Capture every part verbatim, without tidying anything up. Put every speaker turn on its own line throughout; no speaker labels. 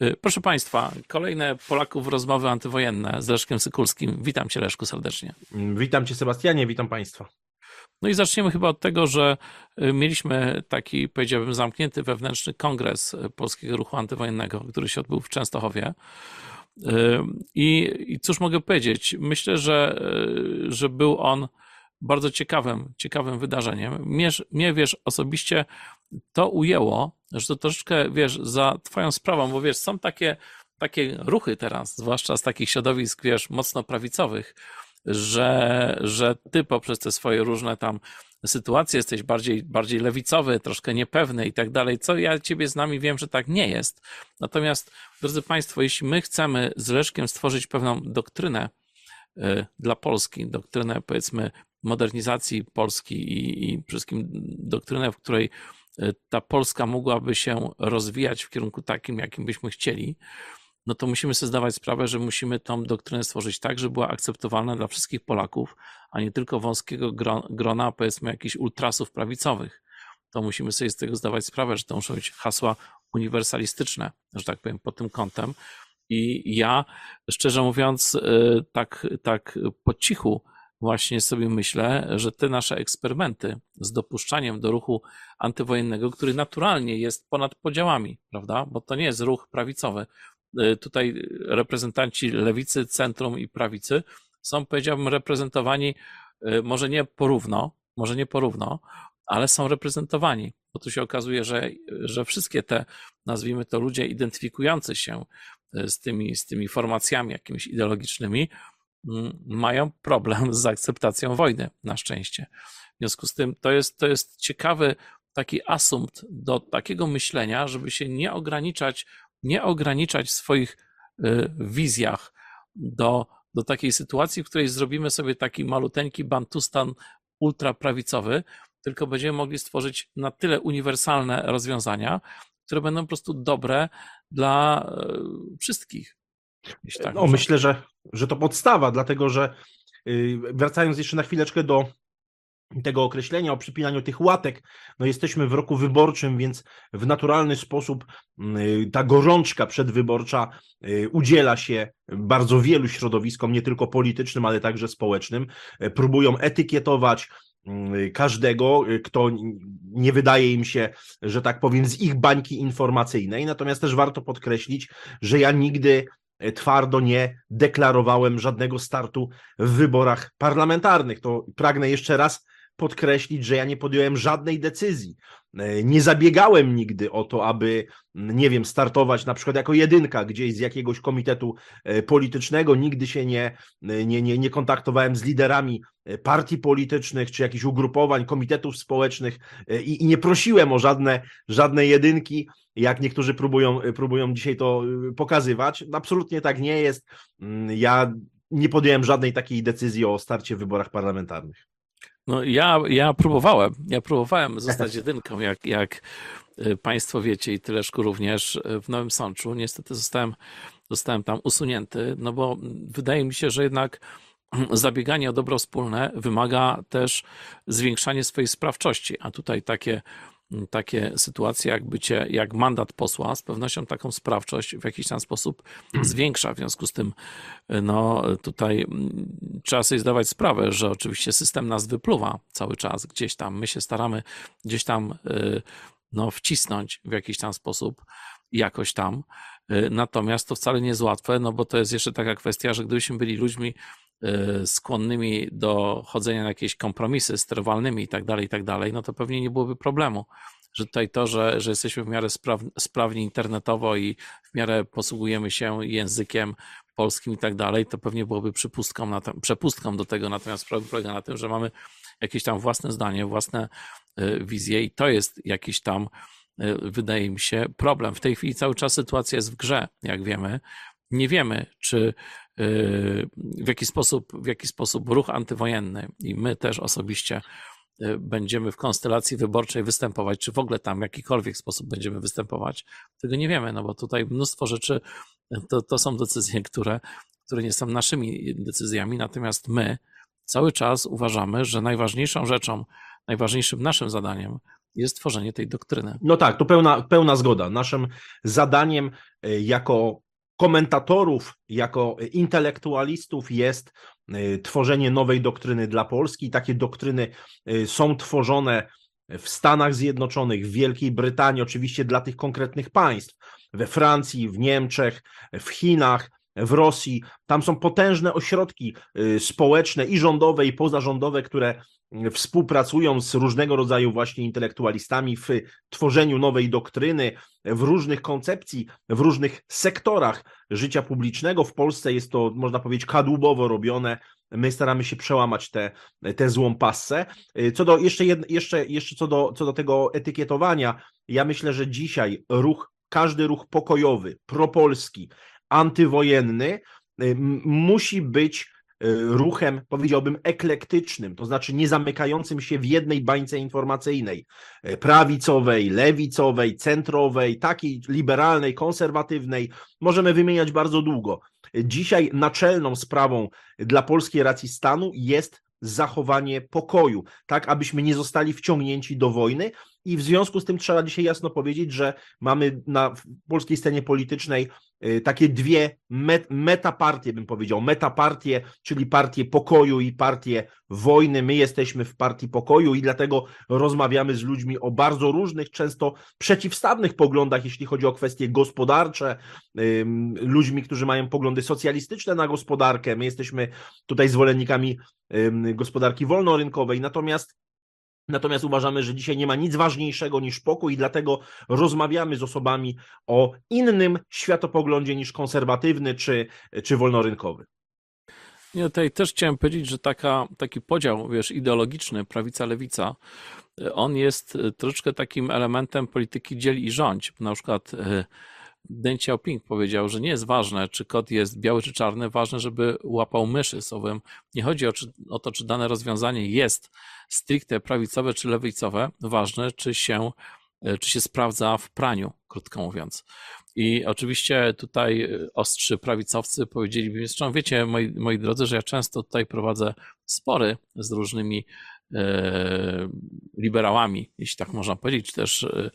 Proszę Państwa, kolejne Polaków rozmowy antywojenne z Leszkiem Sykulskim. Witam Cię, Leszku, serdecznie.
Witam Cię, Sebastianie, witam Państwa.
No i zaczniemy chyba od tego, że mieliśmy taki, powiedziałbym, zamknięty wewnętrzny kongres Polskiego Ruchu Antywojennego, który się odbył w Częstochowie. I, i cóż mogę powiedzieć? Myślę, że, że był on bardzo ciekawym, ciekawym wydarzeniem. Mnie, mnie, wiesz, osobiście to ujęło, że to troszeczkę, wiesz, za twoją sprawą, bo wiesz, są takie, takie ruchy teraz, zwłaszcza z takich środowisk, wiesz, mocno prawicowych, że, że ty poprzez te swoje różne tam sytuacje jesteś bardziej, bardziej lewicowy, troszkę niepewny i tak dalej, co ja ciebie znam i wiem, że tak nie jest. Natomiast, drodzy Państwo, jeśli my chcemy z Leszkiem stworzyć pewną doktrynę dla Polski, doktrynę, powiedzmy, modernizacji Polski i, i przede wszystkim doktrynę, w której ta Polska mogłaby się rozwijać w kierunku takim, jakim byśmy chcieli, no to musimy sobie zdawać sprawę, że musimy tą doktrynę stworzyć tak, żeby była akceptowalna dla wszystkich Polaków, a nie tylko wąskiego grona, powiedzmy, jakichś ultrasów prawicowych. To musimy sobie z tego zdawać sprawę, że to muszą być hasła uniwersalistyczne, że tak powiem, pod tym kątem. I ja, szczerze mówiąc, tak, tak po cichu właśnie sobie myślę, że te nasze eksperymenty z dopuszczaniem do ruchu antywojennego, który naturalnie jest ponad podziałami, prawda? Bo to nie jest ruch prawicowy. Tutaj reprezentanci lewicy, centrum i prawicy są, powiedziałbym, reprezentowani może nie porówno, może nie porówno, ale są reprezentowani, bo tu się okazuje, że, że wszystkie te, nazwijmy to, ludzie identyfikujący się z tymi, z tymi formacjami jakimiś ideologicznymi, mają problem z akceptacją wojny, na szczęście. W związku z tym to jest, to jest ciekawy taki asumpt do takiego myślenia, żeby się nie ograniczać, nie ograniczać w swoich wizjach do, do takiej sytuacji, w której zrobimy sobie taki maluteńki bantustan ultraprawicowy, tylko będziemy mogli stworzyć na tyle uniwersalne rozwiązania, które będą po prostu dobre dla wszystkich.
Tak no, myślę, że, że to podstawa, dlatego że wracając jeszcze na chwileczkę do tego określenia o przypinaniu tych łatek, no jesteśmy w roku wyborczym, więc w naturalny sposób ta gorączka przedwyborcza udziela się bardzo wielu środowiskom, nie tylko politycznym, ale także społecznym. Próbują etykietować każdego, kto nie wydaje im się, że tak powiem, z ich bańki informacyjnej. Natomiast też warto podkreślić, że ja nigdy twardo nie deklarowałem żadnego startu w wyborach parlamentarnych. To pragnę jeszcze raz podkreślić, że ja nie podjąłem żadnej decyzji. Nie zabiegałem nigdy o to, aby, nie wiem, startować na przykład jako jedynka gdzieś z jakiegoś komitetu politycznego. Nigdy się nie, nie, nie, nie kontaktowałem z liderami partii politycznych czy jakichś ugrupowań, komitetów społecznych i, i nie prosiłem o żadne, żadne jedynki, jak niektórzy próbują, próbują dzisiaj to pokazywać. Absolutnie tak nie jest. Ja nie podjąłem żadnej takiej decyzji o starcie w wyborach parlamentarnych.
No ja, ja próbowałem, ja próbowałem zostać jedynką, jak, jak Państwo wiecie i Ty, Leszku, również w Nowym Sączu. Niestety zostałem, zostałem tam usunięty, no bo wydaje mi się, że jednak zabieganie o dobro wspólne wymaga też zwiększania swojej sprawczości, a tutaj takie takie sytuacje jak bycie, jak mandat posła z pewnością taką sprawczość w jakiś tam sposób zwiększa. W związku z tym no tutaj trzeba sobie zdawać sprawę, że oczywiście system nas wypluwa cały czas gdzieś tam. My się staramy gdzieś tam no, wcisnąć w jakiś tam sposób, jakoś tam. Natomiast to wcale nie jest łatwe, no bo to jest jeszcze taka kwestia, że gdybyśmy byli ludźmi skłonnymi do chodzenia na jakieś kompromisy sterowalnymi i tak dalej, i tak dalej, no to pewnie nie byłoby problemu. Że tutaj to, że, że jesteśmy w miarę spraw, sprawni internetowo i w miarę posługujemy się językiem polskim i tak dalej, to pewnie byłoby przepustką, na te, przepustką do tego, natomiast problem polega na tym, że mamy jakieś tam własne zdanie, własne wizje i to jest jakiś tam, wydaje mi się, problem. W tej chwili cały czas sytuacja jest w grze, jak wiemy. Nie wiemy, czy w jaki sposób, w jaki sposób ruch antywojenny i my też osobiście będziemy w konstelacji wyborczej występować, czy w ogóle tam w jakikolwiek sposób będziemy występować, tego nie wiemy, no bo tutaj mnóstwo rzeczy to, to są decyzje, które, które nie są naszymi decyzjami, natomiast my cały czas uważamy, że najważniejszą rzeczą, najważniejszym naszym zadaniem jest tworzenie tej doktryny.
No tak, to pełna, pełna zgoda. Naszym zadaniem jako komentatorów, jako intelektualistów jest tworzenie nowej doktryny dla Polski. Takie doktryny są tworzone w Stanach Zjednoczonych, w Wielkiej Brytanii, oczywiście dla tych konkretnych państw, we Francji, w Niemczech, w Chinach, w Rosji. Tam są potężne ośrodki społeczne i rządowe, i pozarządowe, które współpracują z różnego rodzaju właśnie intelektualistami w tworzeniu nowej doktryny, w różnych koncepcji, w różnych sektorach życia publicznego. W Polsce jest to, można powiedzieć, kadłubowo robione. My staramy się przełamać tę te, te złą passę. Co do, jeszcze, jed, jeszcze, jeszcze co do, co do tego etykietowania, ja myślę, że dzisiaj ruch, każdy ruch pokojowy, propolski, antywojenny musi być ruchem, powiedziałbym, eklektycznym, to znaczy nie zamykającym się w jednej bańce informacyjnej, prawicowej, lewicowej, centrowej, takiej liberalnej, konserwatywnej. Możemy wymieniać bardzo długo. Dzisiaj naczelną sprawą dla polskiej racji stanu jest zachowanie pokoju, tak abyśmy nie zostali wciągnięci do wojny, i w związku z tym trzeba dzisiaj jasno powiedzieć, że mamy na polskiej scenie politycznej takie dwie metapartie, bym powiedział, metapartie, czyli partię pokoju i partię wojny. My jesteśmy w partii pokoju i dlatego rozmawiamy z ludźmi o bardzo różnych, często przeciwstawnych poglądach, jeśli chodzi o kwestie gospodarcze, ludźmi, którzy mają poglądy socjalistyczne na gospodarkę. My jesteśmy tutaj zwolennikami gospodarki wolnorynkowej, natomiast Natomiast uważamy, że dzisiaj nie ma nic ważniejszego niż pokój i dlatego rozmawiamy z osobami o innym światopoglądzie niż konserwatywny czy, czy wolnorynkowy.
Ja tutaj też chciałem powiedzieć, że taka, taki podział, wiesz, ideologiczny, prawica-lewica, on jest troszeczkę takim elementem polityki dziel i rządź. Na przykład Deng Xiaoping powiedział, że nie jest ważne, czy kod jest biały czy czarny, ważne, żeby łapał myszy. Słowem, nie chodzi o, czy, o to, czy dane rozwiązanie jest stricte prawicowe czy lewicowe, ważne, czy się, czy się sprawdza w praniu, krótko mówiąc. I oczywiście tutaj ostrzy prawicowcy powiedzieliby, zresztą wiecie, moi, moi drodzy, że ja często tutaj prowadzę spory z różnymi e, liberałami, jeśli tak można powiedzieć, czy też e,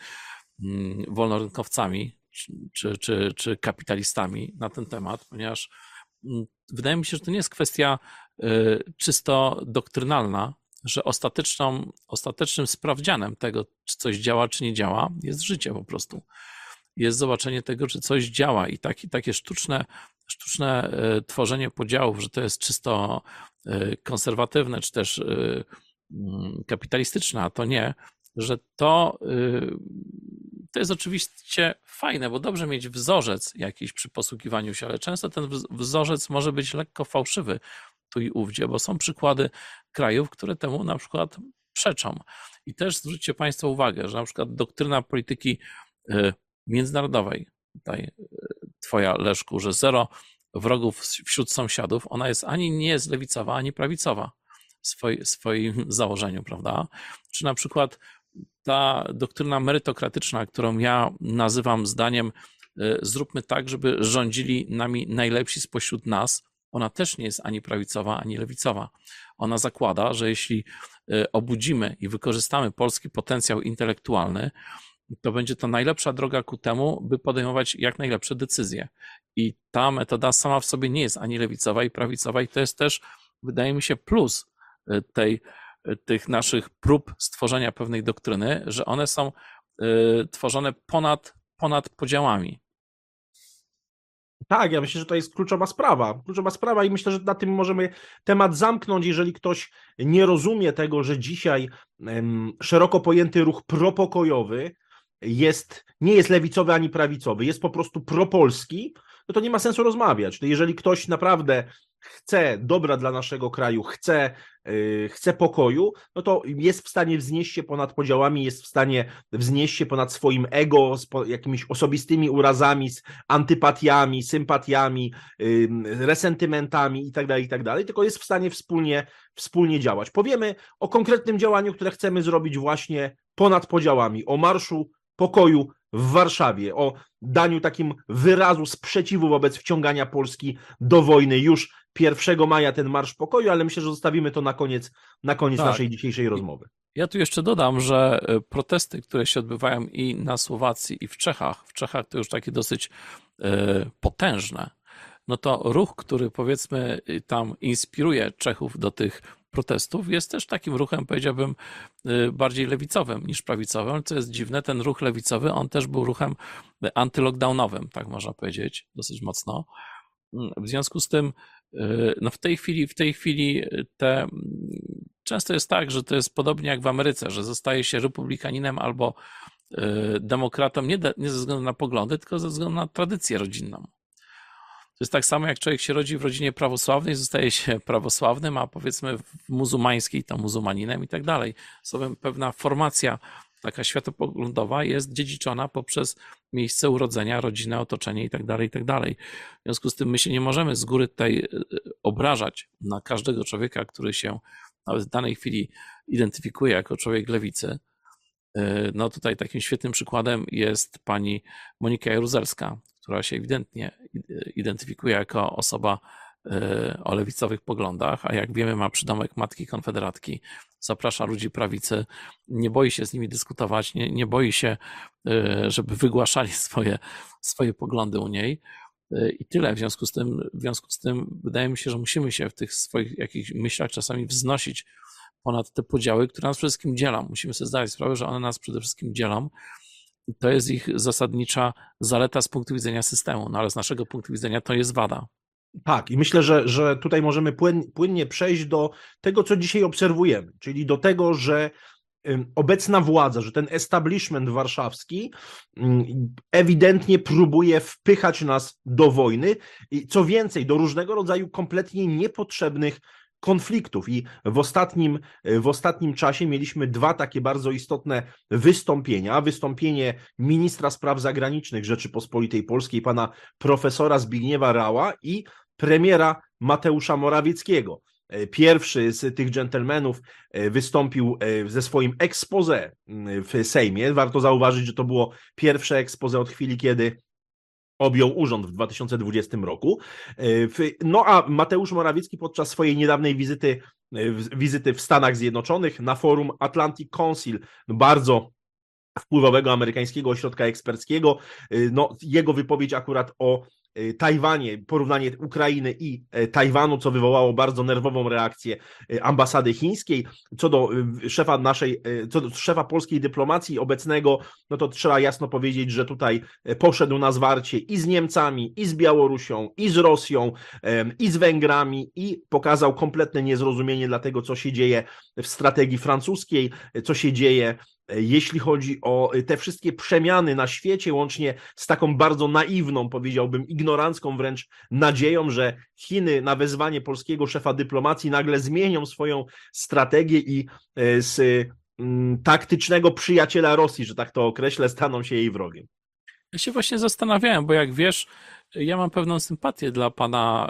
wolnorynkowcami, Czy, czy, czy kapitalistami na ten temat, ponieważ wydaje mi się, że to nie jest kwestia czysto doktrynalna, że ostateczną, ostatecznym sprawdzianem tego, czy coś działa, czy nie działa, jest życie po prostu. Jest zobaczenie tego, czy coś działa i taki, takie sztuczne, sztuczne tworzenie podziałów, że to jest czysto konserwatywne, czy też kapitalistyczne, a to nie, że to To jest oczywiście fajne, bo dobrze mieć wzorzec jakiś przy posługiwaniu się, ale często ten wzorzec może być lekko fałszywy tu i ówdzie, bo są przykłady krajów, które temu na przykład przeczą. I też zwróćcie Państwo uwagę, że na przykład doktryna polityki międzynarodowej, tutaj twoja, Leszku, że zero wrogów wśród sąsiadów, ona jest ani nie jest lewicowa, ani prawicowa w swoi, swoim założeniu, prawda? Czy na przykład ta doktryna merytokratyczna, którą ja nazywam zdaniem zróbmy tak, żeby rządzili nami najlepsi spośród nas, ona też nie jest ani prawicowa, ani lewicowa. Ona zakłada, że jeśli obudzimy i wykorzystamy polski potencjał intelektualny, to będzie to najlepsza droga ku temu, by podejmować jak najlepsze decyzje. I ta metoda sama w sobie nie jest ani lewicowa i prawicowa i to jest też, wydaje mi się, plus tej tych naszych prób stworzenia pewnej doktryny, że one są y, tworzone ponad, ponad podziałami.
Tak, ja myślę, że to jest kluczowa sprawa. Kluczowa sprawa i myślę, że na tym możemy temat zamknąć, jeżeli ktoś nie rozumie tego, że dzisiaj um, szeroko pojęty ruch propokojowy jest, nie jest lewicowy ani prawicowy, jest po prostu propolski, no to nie ma sensu rozmawiać. To jeżeli ktoś naprawdę chce dobra dla naszego kraju, chce, yy, chce pokoju, no to jest w stanie wznieść się ponad podziałami, jest w stanie wznieść się ponad swoim ego, z po, jakimiś osobistymi urazami, z antypatiami, sympatiami, yy, resentymentami itd., itd., tylko jest w stanie wspólnie, wspólnie działać. Powiemy o konkretnym działaniu, które chcemy zrobić właśnie ponad podziałami, o marszu pokoju w Warszawie, o daniu takim wyrazu sprzeciwu wobec wciągania Polski do wojny już pierwszego maja ten Marsz Pokoju, ale myślę, że zostawimy to na koniec, na koniec
Tak.
naszej dzisiejszej rozmowy.
Ja tu jeszcze dodam, że protesty, które się odbywają i na Słowacji, i w Czechach, w Czechach to już takie dosyć potężne, no to ruch, który powiedzmy tam inspiruje Czechów do tych protestów, jest też takim ruchem, powiedziałbym, bardziej lewicowym niż prawicowym. Co jest dziwne, ten ruch lewicowy, on też był ruchem antylockdownowym, tak można powiedzieć, dosyć mocno. W związku z tym, no w tej chwili, w tej chwili te, często jest tak, że to jest podobnie jak w Ameryce, że zostaje się republikaninem albo demokratą nie, de, nie ze względu na poglądy, tylko ze względu na tradycję rodzinną. To jest tak samo, jak człowiek się rodzi w rodzinie prawosławnej, zostaje się prawosławnym, a powiedzmy w muzułmańskiej to muzułmaninem i tak dalej. Słowem, pewna formacja taka światopoglądowa jest dziedziczona poprzez miejsce urodzenia, rodzinę, otoczenie i tak dalej, i tak dalej. W związku z tym my się nie możemy z góry tutaj obrażać na każdego człowieka, który się nawet w danej chwili identyfikuje jako człowiek lewicy. No tutaj takim świetnym przykładem jest pani Monika Jaruzelska, która się ewidentnie identyfikuje jako osoba o lewicowych poglądach, a jak wiemy ma przydomek matki konfederatki, zaprasza ludzi prawicy, nie boi się z nimi dyskutować, nie, nie boi się, żeby wygłaszali swoje, swoje poglądy u niej i tyle. W związku z tym, w związku z tym wydaje mi się, że musimy się w tych swoich jakichś myślach czasami wznosić ponad te podziały, które nas przede wszystkim dzielą. Musimy sobie zdawać sprawę, że one nas przede wszystkim dzielą i to jest ich zasadnicza zaleta z punktu widzenia systemu, no ale z naszego punktu widzenia to jest wada.
Tak, i myślę, że, że tutaj możemy płyn, płynnie przejść do tego, co dzisiaj obserwujemy, czyli do tego, że obecna władza, że ten establishment warszawski ewidentnie próbuje wpychać nas do wojny i co więcej, do różnego rodzaju kompletnie niepotrzebnych konfliktów. I w ostatnim, w ostatnim czasie mieliśmy dwa takie bardzo istotne wystąpienia. Wystąpienie ministra spraw zagranicznych Rzeczypospolitej Polskiej, pana profesora Zbigniewa Raua i premiera Mateusza Morawieckiego. Pierwszy z tych dżentelmenów wystąpił ze swoim exposé w Sejmie. Warto zauważyć, że to było pierwsze exposé od chwili, kiedy objął urząd w dwa tysiące dwudziestym roku. No a Mateusz Morawiecki podczas swojej niedawnej wizyty, wizyty w Stanach Zjednoczonych na forum Atlantic Council, bardzo wpływowego amerykańskiego ośrodka eksperckiego, no jego wypowiedź akurat o Tajwanie, porównanie Ukrainy i Tajwanu, co wywołało bardzo nerwową reakcję ambasady chińskiej. Co do szefa naszej, co do szefa polskiej dyplomacji obecnego, no to trzeba jasno powiedzieć, że tutaj poszedł na zwarcie i z Niemcami, i z Białorusią, i z Rosją, i z Węgrami i pokazał kompletne niezrozumienie dla tego, co się dzieje w strategii francuskiej, co się dzieje jeśli chodzi o te wszystkie przemiany na świecie, łącznie z taką bardzo naiwną, powiedziałbym, ignorancką wręcz nadzieją, że Chiny na wezwanie polskiego szefa dyplomacji nagle zmienią swoją strategię i z taktycznego przyjaciela Rosji, że tak to określę, staną się jej wrogiem.
Ja się właśnie zastanawiałem, bo jak wiesz, ja mam pewną sympatię dla pana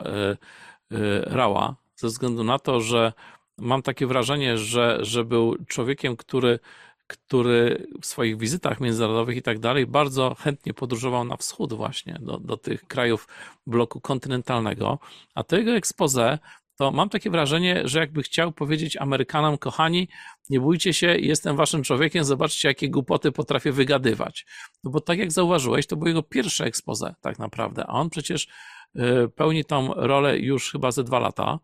Raua, ze względu na to, że mam takie wrażenie, że, że był człowiekiem, który który w swoich wizytach międzynarodowych i tak dalej bardzo chętnie podróżował na wschód właśnie, do, do tych krajów bloku kontynentalnego, a to jego expose, to mam takie wrażenie, że jakby chciał powiedzieć Amerykanom, kochani, nie bójcie się, jestem waszym człowiekiem, zobaczcie, jakie głupoty potrafię wygadywać. No bo tak jak zauważyłeś, to było jego pierwsze expose tak naprawdę, a on przecież pełni tą rolę już chyba ze dwa lata.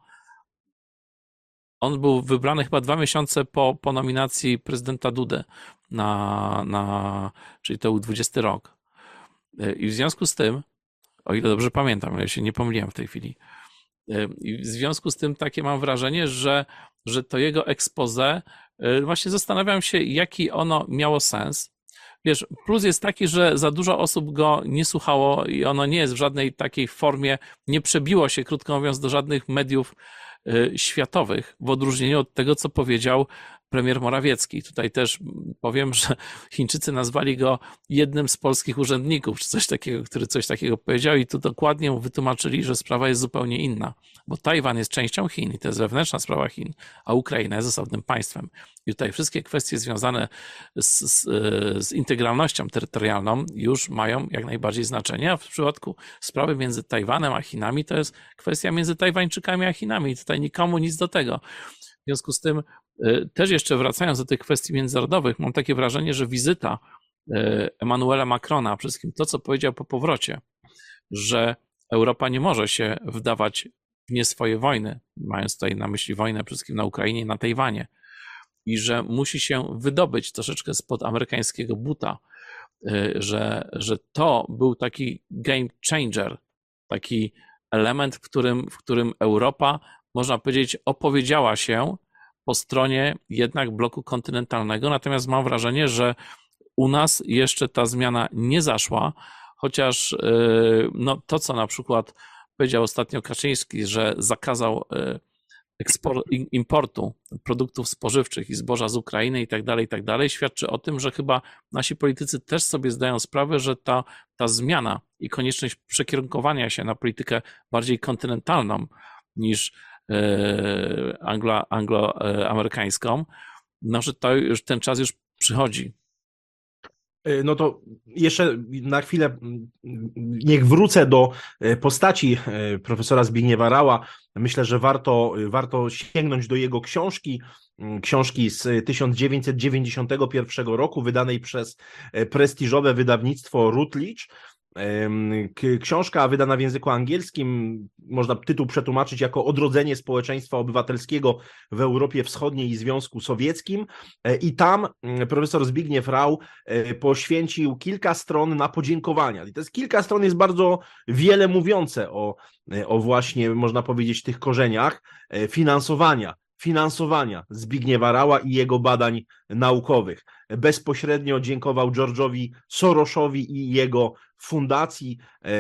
On był wybrany chyba dwa miesiące po, po nominacji prezydenta Dudy, na, na, czyli to był dwudziesty rok. I w związku z tym, o ile dobrze pamiętam, ja się nie pomyliłem w tej chwili, i w związku z tym takie mam wrażenie, że, że to jego expose, właśnie zastanawiam się, jaki ono miało sens. Wiesz, plus jest taki, że za dużo osób go nie słuchało i ono nie jest w żadnej takiej formie, nie przebiło się, krótko mówiąc, do żadnych mediów światowych, w odróżnieniu od tego, co powiedział premier Morawiecki. Tutaj też powiem, że Chińczycy nazwali go jednym z polskich urzędników, czy coś takiego, który coś takiego powiedział i tu dokładnie mu wytłumaczyli, że sprawa jest zupełnie inna, bo Tajwan jest częścią Chin i to jest wewnętrzna sprawa Chin, a Ukraina jest osobnym państwem. I tutaj wszystkie kwestie związane z, z, z integralnością terytorialną już mają jak najbardziej znaczenie, a w przypadku sprawy między Tajwanem a Chinami to jest kwestia między Tajwańczykami a Chinami i tutaj nikomu nic do tego. W związku z tym też jeszcze wracając do tych kwestii międzynarodowych, mam takie wrażenie, że wizyta Emmanuela Macrona, przede wszystkim to, co powiedział po powrocie, że Europa nie może się wdawać w nie swoje wojny, mając tutaj na myśli wojnę przede wszystkim na Ukrainie i na Tajwanie, i że musi się wydobyć troszeczkę spod amerykańskiego buta, że, że to był taki game changer, taki element, w którym, w którym Europa, można powiedzieć, opowiedziała się po stronie jednak bloku kontynentalnego, natomiast mam wrażenie, że u nas jeszcze ta zmiana nie zaszła, chociaż no, to, co na przykład powiedział ostatnio Kaczyński, że zakazał eksport, importu produktów spożywczych i zboża z Ukrainy i tak dalej, i tak dalej, świadczy o tym, że chyba nasi politycy też sobie zdają sprawę, że ta, ta zmiana i konieczność przekierunkowania się na politykę bardziej kontynentalną niż anglo, angloamerykańską, no, że to już ten czas już przychodzi.
No to jeszcze na chwilę niech wrócę do postaci profesora Zbigniewa Raua. Myślę, że warto, warto sięgnąć do jego książki, książki z tysiąc dziewięćset dziewięćdziesiątego pierwszego roku, wydanej przez prestiżowe wydawnictwo Routledge. Książka wydana w języku angielskim, można tytuł przetłumaczyć jako Odrodzenie społeczeństwa obywatelskiego w Europie Wschodniej i Związku Sowieckim, i tam profesor Zbigniew Rau poświęcił kilka stron na podziękowania. I to jest kilka stron, jest bardzo wiele mówiące o, o właśnie, można powiedzieć, tych korzeniach finansowania. finansowania Zbigniewa Raua i jego badań naukowych. Bezpośrednio dziękował George'owi Soroszowi i jego fundacji.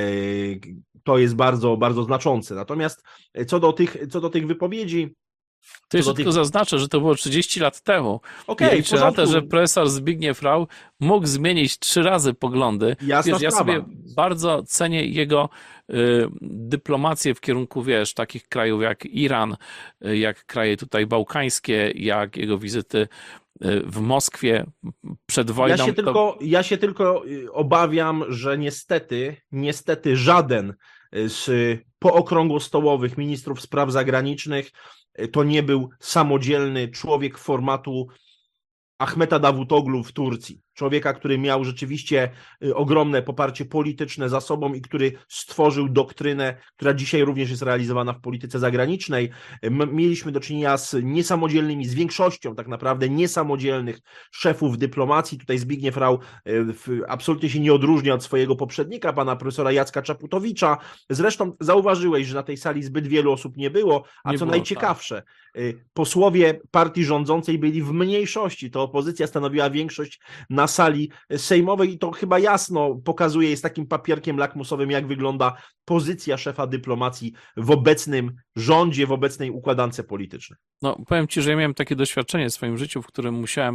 To jest bardzo, bardzo znaczące. Natomiast co do tych, co do tych wypowiedzi,
to jeszcze tylko tych... zaznaczę, że to było trzydzieści lat temu.
Okay,
ja liczę na to, że profesor Zbigniew Rau mógł zmienić trzy razy poglądy.
Jasna
wiesz, ja
sprawa.
sobie bardzo cenię jego y, dyplomację w kierunku, wiesz, takich krajów jak Iran, y, jak kraje tutaj bałkańskie, jak jego wizyty y, w Moskwie przed wojną.
Ja się,
to...
tylko, ja się tylko obawiam, że niestety, niestety żaden z pookrągłostołowych ministrów spraw zagranicznych to nie był samodzielny człowiek formatu Ahmeta Davutoglu w Turcji. Człowieka, który miał rzeczywiście ogromne poparcie polityczne za sobą i który stworzył doktrynę, która dzisiaj również jest realizowana w polityce zagranicznej. Mieliśmy do czynienia z niesamodzielnymi, z większością tak naprawdę niesamodzielnych szefów dyplomacji. Tutaj Zbigniew Rau absolutnie się nie odróżnia od swojego poprzednika, pana profesora Jacka Czaputowicza. Zresztą zauważyłeś, że na tej sali zbyt wielu osób nie było, a
nie
co
było,
najciekawsze, tak. Posłowie partii rządzącej byli w mniejszości, to opozycja stanowiła większość na sali sejmowej i to chyba jasno pokazuje, jest takim papierkiem lakmusowym, jak wygląda pozycja szefa dyplomacji w obecnym rządzie, w obecnej układance politycznej.
No, powiem ci, że ja miałem takie doświadczenie w swoim życiu, w którym musiałem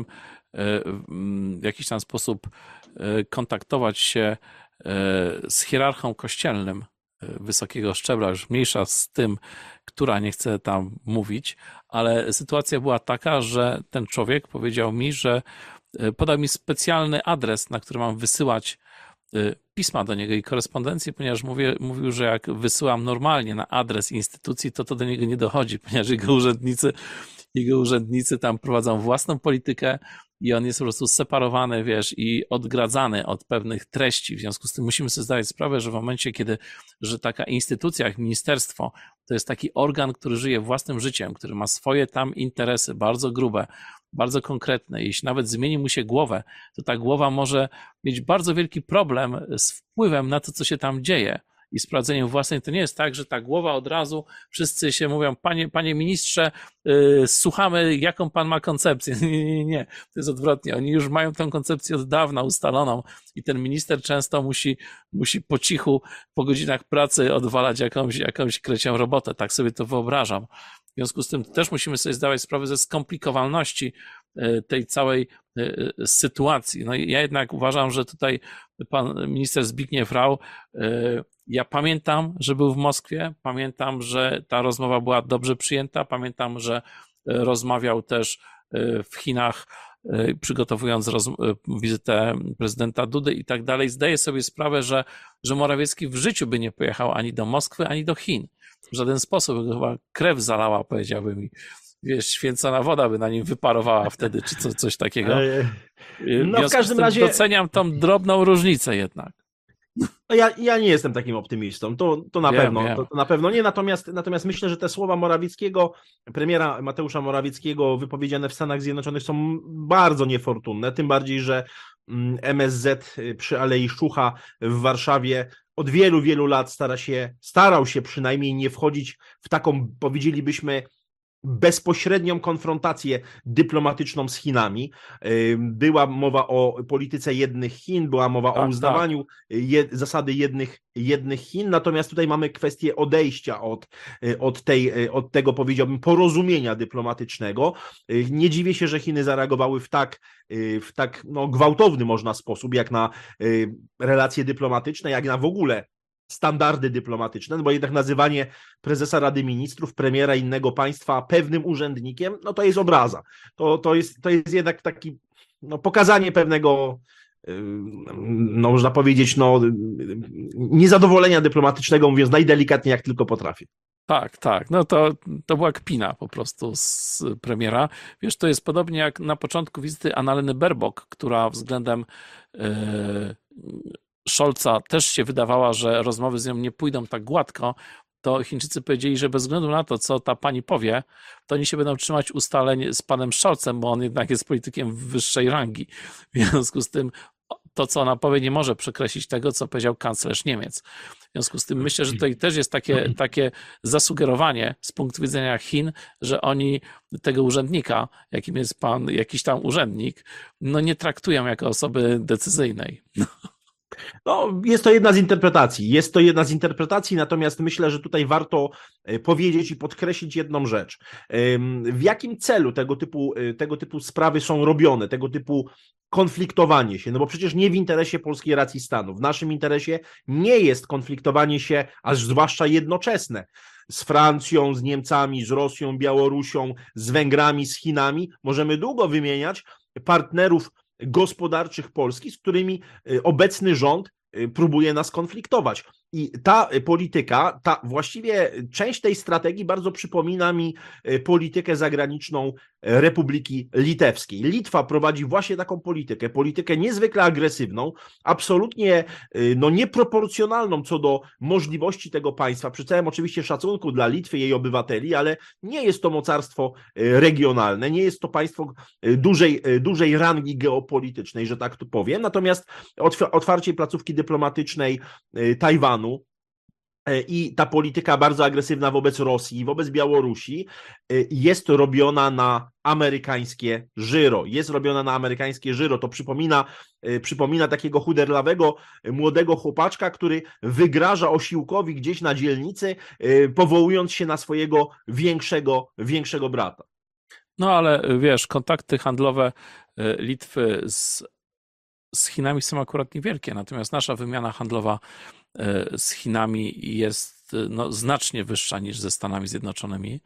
w jakiś tam sposób kontaktować się z hierarchą kościelnym wysokiego szczebla, już mniejsza z tym, która nie chce tam mówić, ale sytuacja była taka, że ten człowiek powiedział mi, że podał mi specjalny adres, na który mam wysyłać pisma do niego i korespondencję, ponieważ mówię, mówił, że jak wysyłam normalnie na adres instytucji, to to do niego nie dochodzi, ponieważ jego urzędnicy, jego urzędnicy tam prowadzą własną politykę i on jest po prostu separowany, wiesz, i odgradzany od pewnych treści. W związku z tym musimy sobie zdawać sprawę, że w momencie, kiedy, że taka instytucja jak ministerstwo, to jest taki organ, który żyje własnym życiem, który ma swoje tam interesy bardzo grube, bardzo konkretne. Jeśli nawet zmieni mu się głowę, to ta głowa może mieć bardzo wielki problem z wpływem na to, co się tam dzieje i sprawdzeniem własnym. To nie jest tak, że ta głowa od razu, wszyscy się mówią, panie, panie ministrze, yy, słuchamy, jaką pan ma koncepcję. Nie, nie, nie, to jest odwrotnie. Oni już mają tę koncepcję od dawna ustaloną i ten minister często musi, musi po cichu, po godzinach pracy odwalać jakąś, jakąś krecią robotę. Tak sobie to wyobrażam. związku z tym też musimy sobie zdawać sprawę ze skomplikowalności tej całej sytuacji. No i ja jednak uważam, że tutaj pan minister Zbigniew Rau, ja pamiętam, że był w Moskwie, pamiętam, że ta rozmowa była dobrze przyjęta, pamiętam, że rozmawiał też w Chinach, przygotowując roz, wizytę prezydenta Dudy i tak dalej. Zdaję sobie sprawę, że, że Morawiecki w życiu by nie pojechał ani do Moskwy, ani do Chin. W żaden sposób, chyba krew zalała, powiedziałbym, i wiesz, święcona woda by na nim wyparowała wtedy, czy co, coś takiego.
No w każdym razie
doceniam tą drobną różnicę jednak.
No ja, ja nie jestem takim optymistą, to, to na
Wiem,
pewno,
wiem.
To, to na pewno nie, natomiast, natomiast myślę, że te słowa Morawieckiego, premiera Mateusza Morawieckiego wypowiedziane w Stanach Zjednoczonych są bardzo niefortunne, tym bardziej, że M S Z przy Alei Szucha w Warszawie od wielu, wielu lat stara się, starał się przynajmniej nie wchodzić w taką, powiedzielibyśmy, bezpośrednią konfrontację dyplomatyczną z Chinami. Była mowa o polityce jednych Chin, była mowa tak, o uznawaniu tak. je, zasady jednych, jednych Chin, natomiast tutaj mamy kwestię odejścia od, od, tej, od tego, powiedziałbym, porozumienia dyplomatycznego. Nie dziwię się, że Chiny zareagowały w tak, w tak no, gwałtowny można sposób, jak na relacje dyplomatyczne, jak na w ogóle standardy dyplomatyczne, no bo jednak nazywanie prezesa Rady Ministrów, premiera innego państwa pewnym urzędnikiem, no to jest obraza. To, to, jest, to jest jednak taki no, pokazanie pewnego, no można powiedzieć, no, niezadowolenia dyplomatycznego, mówiąc najdelikatniej, jak tylko potrafię.
Tak, tak. No to, to była kpina po prostu z premiera. Wiesz, to jest podobnie jak na początku wizyty Annaleny Baerbock, która względem yy, Scholza też się wydawała, że rozmowy z nią nie pójdą tak gładko, to Chińczycy powiedzieli, że bez względu na to, co ta pani powie, to oni się będą trzymać ustaleń z panem Scholzem, bo on jednak jest politykiem wyższej rangi. W związku z tym to, co ona powie, nie może przekreślić tego, co powiedział kanclerz Niemiec. W związku z tym myślę, że tutaj też jest takie, takie zasugerowanie z punktu widzenia Chin, że oni tego urzędnika, jakim jest pan, jakiś tam urzędnik, no nie traktują jako osoby decyzyjnej.
No, jest to jedna z interpretacji. Jest to jedna z interpretacji, natomiast myślę, że tutaj warto powiedzieć i podkreślić jedną rzecz. W jakim celu tego typu, tego typu sprawy są robione, tego typu konfliktowanie się? No bo przecież nie w interesie polskiej racji stanu. W naszym interesie nie jest konfliktowanie się, aż zwłaszcza jednoczesne, z Francją, z Niemcami, z Rosją, Białorusią, z Węgrami, z Chinami. Możemy długo wymieniać partnerów gospodarczych Polski, z którymi obecny rząd próbuje nas konfliktować. I ta polityka, ta właściwie część tej strategii bardzo przypomina mi politykę zagraniczną Republiki Litewskiej. Litwa prowadzi właśnie taką politykę, politykę niezwykle agresywną, absolutnie no, nieproporcjonalną co do możliwości tego państwa, przy całym oczywiście szacunku dla Litwy i jej obywateli, ale nie jest to mocarstwo regionalne, nie jest to państwo dużej, dużej rangi geopolitycznej, że tak tu powiem, natomiast otwarcie placówki dyplomatycznej Tajwanu i ta polityka bardzo agresywna wobec Rosji, wobec Białorusi jest robiona na amerykańskie żyro. Jest robiona na amerykańskie żyro. To przypomina, przypomina takiego chuderlawego młodego chłopaczka, który wygraża osiłkowi gdzieś na dzielnicy, powołując się na swojego większego, większego brata.
No ale wiesz, kontakty handlowe Litwy z z Chinami są akurat niewielkie, natomiast nasza wymiana handlowa z Chinami jest no, znacznie wyższa niż ze Stanami Zjednoczonymi.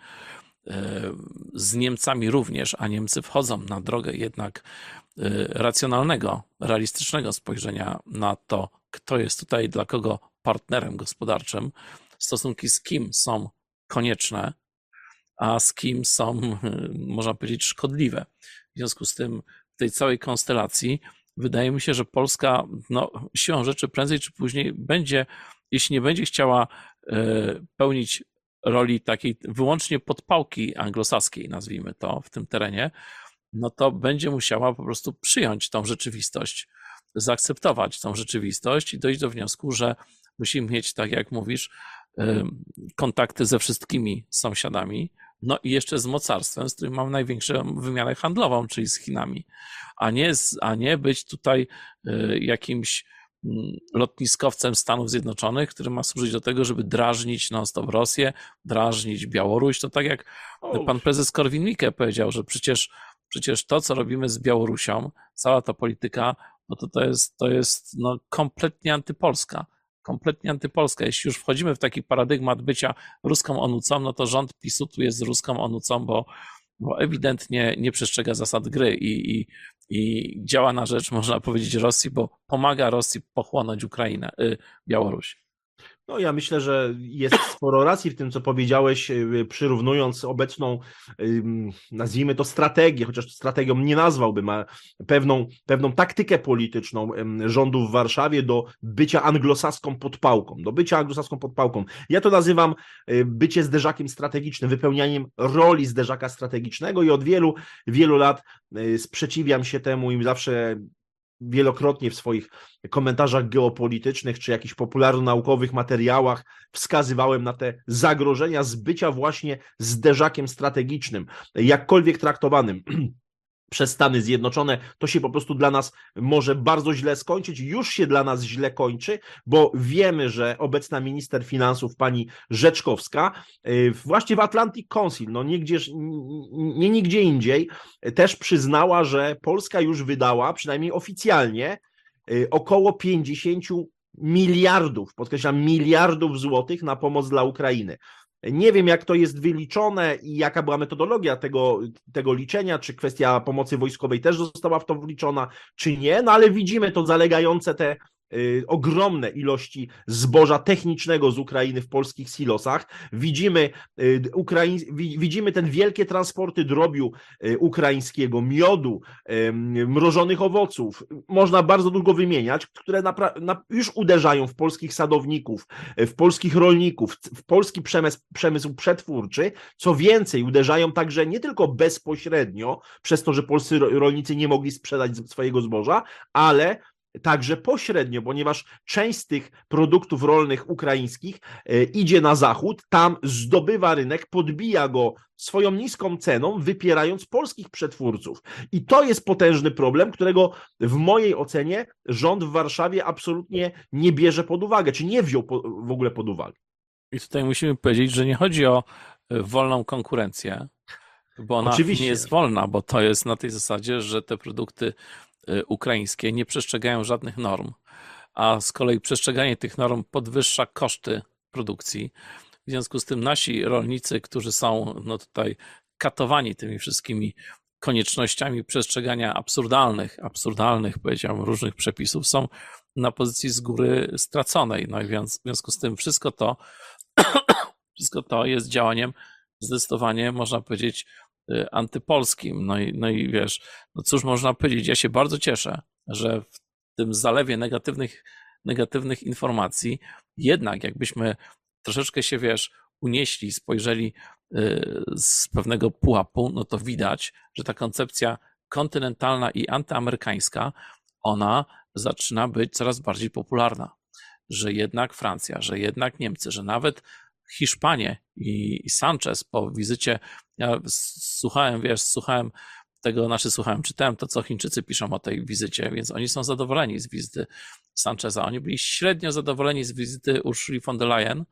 Z Niemcami również, a Niemcy wchodzą na drogę jednak racjonalnego, realistycznego spojrzenia na to, kto jest tutaj dla kogo partnerem gospodarczym, stosunki z kim są konieczne, a z kim są, można powiedzieć, szkodliwe. W związku z tym w tej całej konstelacji wydaje mi się, że Polska no, siłą rzeczy prędzej czy później będzie, jeśli nie będzie chciała pełnić roli takiej wyłącznie podpałki anglosaskiej, nazwijmy to, w tym terenie, no to będzie musiała po prostu przyjąć tą rzeczywistość, zaakceptować tą rzeczywistość i dojść do wniosku, że musi mieć, tak jak mówisz, kontakty ze wszystkimi sąsiadami, no i jeszcze z mocarstwem, z którym mam największą wymianę handlową, czyli z Chinami, a nie, a nie być tutaj jakimś lotniskowcem Stanów Zjednoczonych, który ma służyć do tego, żeby drażnić non-stop Rosję, drażnić Białoruś. To tak jak pan prezes Korwin-Mikke powiedział, że przecież, przecież to, co robimy z Białorusią, cała ta polityka, no to to jest, to jest no, kompletnie antypolska. Kompletnie antypolska. Jeśli już wchodzimy w taki paradygmat bycia ruską onucą, no to rząd PiSu tu jest ruską onucą, bo, bo ewidentnie nie przestrzega zasad gry i, i, i działa na rzecz, można powiedzieć, Rosji, bo pomaga Rosji pochłonąć Ukrainę, y, Białoruś.
No ja myślę, że jest sporo racji w tym, co powiedziałeś, przyrównując obecną, nazwijmy to strategię, chociaż strategią nie nazwałbym, a pewną, pewną taktykę polityczną rządu w Warszawie do bycia anglosaską podpałką, do bycia anglosaską podpałką. Ja to nazywam bycie zderzakiem strategicznym, wypełnianiem roli zderzaka strategicznego i od wielu, wielu lat sprzeciwiam się temu i zawsze wielokrotnie w swoich komentarzach geopolitycznych czy jakichś popularno-naukowych materiałach wskazywałem na te zagrożenia z bycia właśnie zderzakiem strategicznym, jakkolwiek traktowanym przez Stany Zjednoczone, to się po prostu dla nas może bardzo źle skończyć, już się dla nas źle kończy, bo wiemy, że obecna minister finansów, pani Rzeczkowska, właśnie w Atlantic Council, no nigdzież, nie nigdzie indziej, też przyznała, że Polska już wydała, przynajmniej oficjalnie, około pięćdziesiąt miliardów, podkreślam, miliardów złotych na pomoc dla Ukrainy. Nie wiem, jak to jest wyliczone i jaka była metodologia tego, tego liczenia, czy kwestia pomocy wojskowej też została w to wliczona, czy nie, no ale widzimy to zalegające te y, ogromne ilości zboża technicznego z Ukrainy w polskich silosach. Widzimy, y, Ukraiń, wi, widzimy ten wielkie transporty drobiu y, ukraińskiego, miodu, y, mrożonych owoców. Można bardzo długo wymieniać, które napra- na, już uderzają w polskich sadowników, w polskich rolników, w polski przemysł, przemysł przetwórczy. Co więcej, uderzają także nie tylko bezpośrednio, przez to, że polscy rolnicy nie mogli sprzedać swojego zboża, ale także pośrednio, ponieważ część z tych produktów rolnych ukraińskich idzie na zachód, tam zdobywa rynek, podbija go swoją niską ceną, wypierając polskich przetwórców. I to jest potężny problem, którego w mojej ocenie rząd w Warszawie absolutnie nie bierze pod uwagę, czy nie wziął w ogóle pod uwagę.
I tutaj musimy powiedzieć, że nie chodzi o wolną konkurencję, bo ona Oczywiście. nie jest wolna, bo to jest na tej zasadzie, że te produkty ukraińskie nie przestrzegają żadnych norm, a z kolei przestrzeganie tych norm podwyższa koszty produkcji. W związku z tym nasi rolnicy, którzy są no tutaj katowani tymi wszystkimi koniecznościami przestrzegania absurdalnych, absurdalnych, powiedziałbym, różnych przepisów, są na pozycji z góry straconej. No i więc w związku z tym wszystko to, wszystko to jest działaniem zdecydowanie, można powiedzieć, antypolskim. No i, no i wiesz, no cóż można powiedzieć, ja się bardzo cieszę, że w tym zalewie negatywnych, negatywnych informacji jednak jakbyśmy troszeczkę się, wiesz, unieśli, spojrzeli z pewnego pułapu, no to widać, że ta koncepcja kontynentalna i antyamerykańska, ona zaczyna być coraz bardziej popularna, że jednak Francja, że jednak Niemcy, że nawet Hiszpanie i Sanchez po wizycie, ja słuchałem, wiesz, słuchałem tego, znaczy słuchałem, czytałem to, co Chińczycy piszą o tej wizycie, więc oni są zadowoleni z wizyty Sancheza. Oni byli średnio zadowoleni z wizyty Ursuli von der Leyen,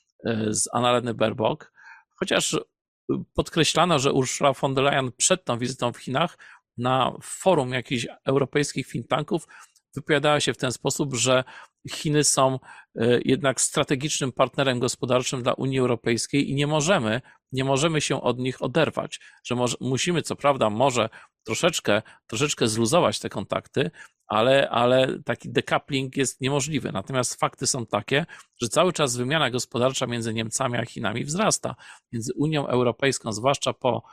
z Annaleny Baerbock, chociaż podkreślano, że Ursula von der Leyen przed tą wizytą w Chinach na forum jakichś europejskich think tanków wypowiadała się w ten sposób, że Chiny są jednak strategicznym partnerem gospodarczym dla Unii Europejskiej i nie możemy, nie możemy się od nich oderwać, że może, musimy, co prawda, może troszeczkę, troszeczkę zluzować te kontakty, ale, ale taki decoupling jest niemożliwy. Natomiast fakty są takie, że cały czas wymiana gospodarcza między Niemcami a Chinami wzrasta. Między Unią Europejską, zwłaszcza po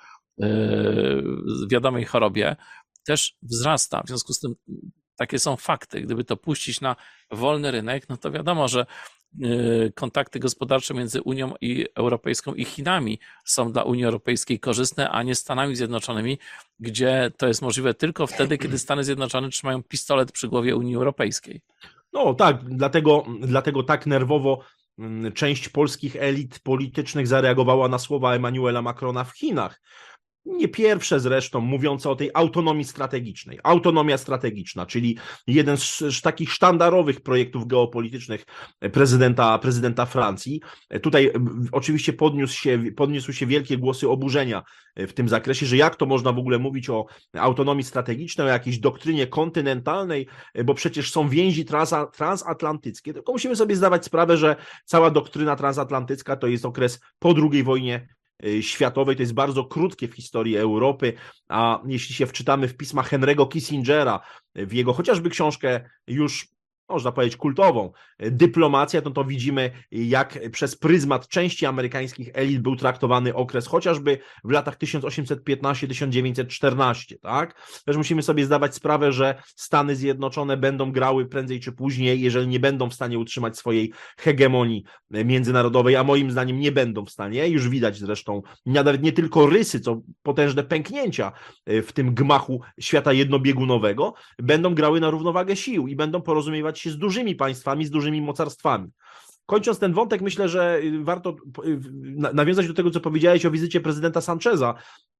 yy, wiadomej chorobie, też wzrasta. W związku z tym takie są fakty. Gdyby to puścić na wolny rynek, no to wiadomo, że kontakty gospodarcze między Unią Europejską i Chinami są dla Unii Europejskiej korzystne, a nie Stanami Zjednoczonymi, gdzie to jest możliwe tylko wtedy, kiedy Stany Zjednoczone trzymają pistolet przy głowie Unii Europejskiej.
No tak, dlatego, dlatego tak nerwowo część polskich elit politycznych zareagowała na słowa Emmanuela Macrona w Chinach. nie pierwsze zresztą, mówiące o tej autonomii strategicznej. Autonomia strategiczna, czyli jeden z, z takich sztandarowych projektów geopolitycznych prezydenta, prezydenta Francji. Tutaj oczywiście podniósł się, podniósł się wielkie głosy oburzenia w tym zakresie, że jak to można w ogóle mówić o autonomii strategicznej, o jakiejś doktrynie kontynentalnej, bo przecież są więzi transa, transatlantyckie. Tylko musimy sobie zdawać sprawę, że cała doktryna transatlantycka to jest okres po drugiej wojnie światowej, to jest bardzo krótkie w historii Europy, a jeśli się wczytamy w pisma Henry'ego Kissingera, w jego chociażby książkę już można powiedzieć kultową, Dyplomacja, to to widzimy, jak przez pryzmat części amerykańskich elit był traktowany okres chociażby w latach tysiąc osiemset piętnaście do tysiąc dziewięćset czternaście, tak? Też musimy sobie zdawać sprawę, że Stany Zjednoczone będą grały prędzej czy później, jeżeli nie będą w stanie utrzymać swojej hegemonii międzynarodowej, a moim zdaniem nie będą w stanie, już widać zresztą nawet nie tylko rysy, co potężne pęknięcia w tym gmachu świata jednobiegunowego, będą grały na równowagę sił i będą porozumiewać się z dużymi państwami, z dużymi mocarstwami. Kończąc ten wątek, myślę, że warto nawiązać do tego, co powiedziałeś o wizycie prezydenta Sancheza